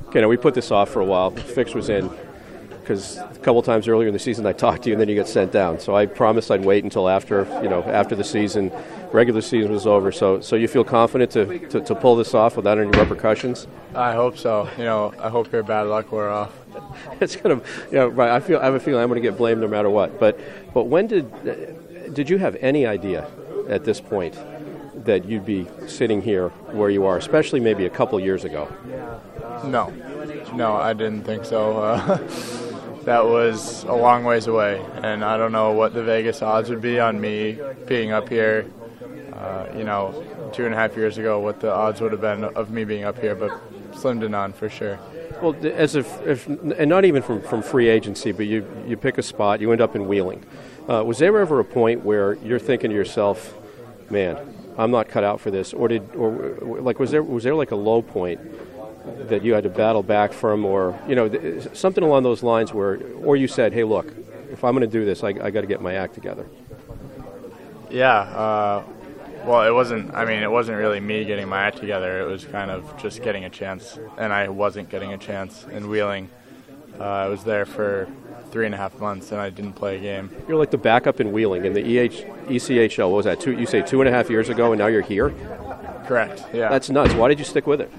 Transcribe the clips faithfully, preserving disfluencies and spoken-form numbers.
Okay, now we put this off for a while. Fix was in because a couple times earlier in the season I talked to you and then you get sent down. So I promised I'd wait until after, you know, after the season, regular season was over. So, so you feel confident to, to, to pull this off without any repercussions? I hope so. You know, I hope your bad luck wore off. It's kind of, you know, right. I feel I have a feeling I'm going to get blamed no matter what. But, but when did did you have any idea at this point that you'd be sitting here where you are, especially maybe a couple years ago? No, no, I didn't think so. Uh, that was a long ways away, and I don't know what the Vegas odds would be on me being up here. Uh, you know, two and a half years ago, what the odds would have been of me being up here, but slim to none for sure. Well, as if, if and not even from, from free agency, but you you pick a spot, you end up in Wheeling. Uh, was there ever a point where you're thinking to yourself, man, I'm not cut out for this, or did, or like, was there was there like a low point that you had to battle back from, or you know, th- something along those lines, where, or you said, hey, look, if I'm going to do this, I, I got to get my act together? Yeah. Uh, well, it wasn't. I mean, it wasn't really me getting my act together. It was kind of just getting a chance, and I wasn't getting a chance in Wheeling. Uh, I was there for three and a half months, and I didn't play a game. You're like the backup in Wheeling in the E H, E C H L. What was that? Two, you say two and a half years ago, and now you're here? Correct. Yeah. That's nuts. Why did you stick with it?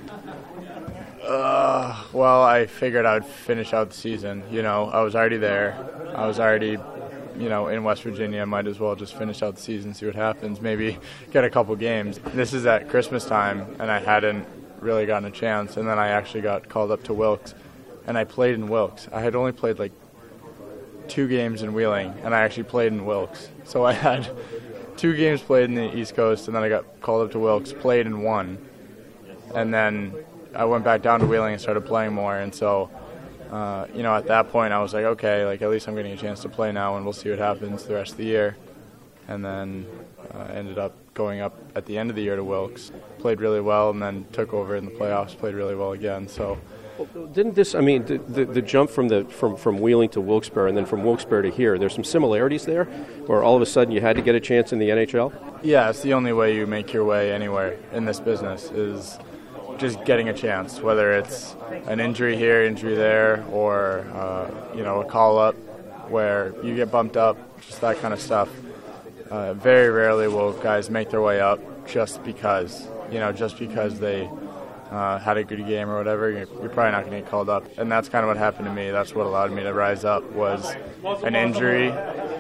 Uh, well, I figured I would finish out the season. You know, I was already there. I was already, you know, in West Virginia. I might as well just finish out the season, see what happens, maybe get a couple games. This is at Christmas time, and I hadn't really gotten a chance, and then I actually got called up to Wilkes, and I played in Wilkes. I had only played like two games in Wheeling, and I actually played in Wilkes. So I had two games played in the East Coast, and then I got called up to Wilkes, played in one, and then I went back down to Wheeling and started playing more. And so, uh, you know, at that point I was like, okay, like at least I'm getting a chance to play now, and we'll see what happens the rest of the year. And then uh, ended up going up at the end of the year to Wilkes, played really well, and then took over in the playoffs, played really well again. So. Well, didn't this, I mean, the, the, the jump from the from, from Wheeling to Wilkes-Barre and then from Wilkes-Barre to here, there's some similarities there, or all of a sudden you had to get a chance in the N H L? Yeah, it's the only way you make your way anywhere in this business is just getting a chance, whether it's an injury here, injury there, or, uh, you know, a call-up where you get bumped up, just that kind of stuff. Uh, very rarely will guys make their way up just because, you know, just because they Uh, had a good game or whatever, you're, you're probably not going to get called up. And that's kind of what happened to me. That's what allowed me to rise up, was an injury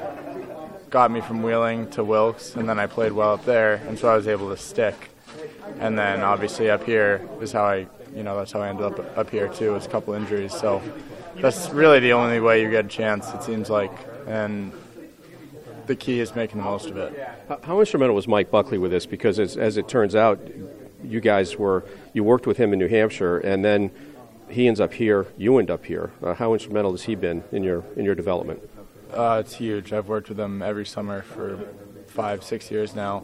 got me from Wheeling to Wilkes, and then I played well up there, and so I was able to stick. And then obviously up here is how I, you know, that's how I ended up up here too, was a couple injuries. So that's really the only way you get a chance, it seems like. And the key is making the most of it. How instrumental was Mike Buckley with this? Because as, as it turns out, you guys were, you worked with him in New Hampshire, and then he ends up here, you end up here. Uh, how instrumental has he been in your in your development? Uh, it's huge. I've worked with him every summer for five, six years now,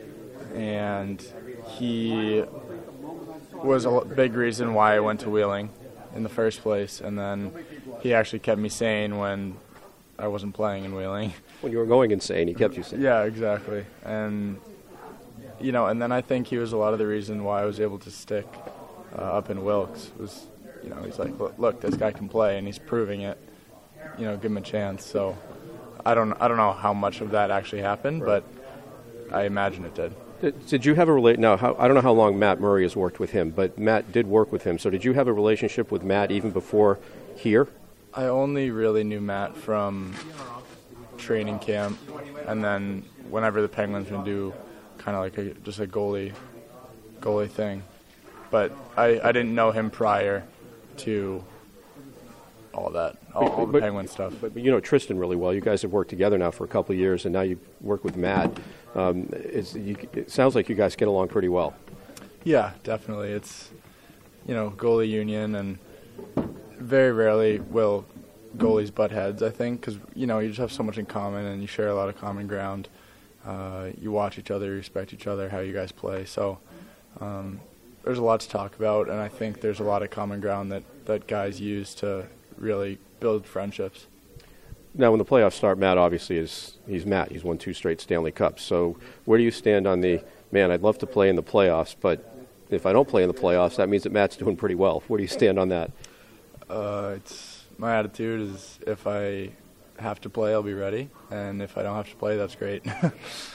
and he was a big reason why I went to Wheeling in the first place, and then he actually kept me sane when I wasn't playing in Wheeling. When you were going insane, he kept you sane. Yeah, exactly. And you know, and then I think he was a lot of the reason why I was able to stick uh, up in Wilkes. Was, you know, he's like, look, look, this guy can play, and he's proving it. You know, give him a chance. So, I don't, I don't know how much of that actually happened, but I imagine it did. Did, did you have a relate? Now, how, I don't know how long Matt Murray has worked with him, but Matt did work with him. So, did you have a relationship with Matt even before here? I only really knew Matt from training camp, and then whenever the Penguins would do kind of like a, just a goalie goalie thing. But I, I didn't know him prior to all that, all, all the but, Penguin stuff. But, but you know Tristan really well. You guys have worked together now for a couple of years, and now you work with Matt. Um, it's, you, it sounds like you guys get along pretty well. Yeah, definitely. It's, you know, goalie union, and very rarely will goalies butt heads, I think, because, you know, you just have so much in common, and you share a lot of common ground. Uh, you watch each other, you respect each other, how you guys play. So um, there's a lot to talk about, and I think there's a lot of common ground that, that guys use to really build friendships. Now, when the playoffs start, Matt obviously is he's Matt. He's won two straight Stanley Cups. So where do you stand on the, man, I'd love to play in the playoffs, but if I don't play in the playoffs, that means that Matt's doing pretty well. Where do you stand on that? Uh, it's my attitude is if I have to play, I'll be ready, and if I don't have to play, that's great.